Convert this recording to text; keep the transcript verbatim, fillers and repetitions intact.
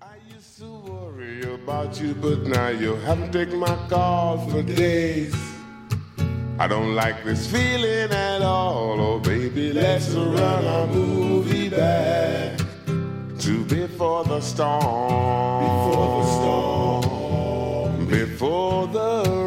I used to worry about you, but now you haven't taken my calls for days. I don't like this feeling at all. Oh, baby, let's run our movie back to before the storm. Before the storm. Before the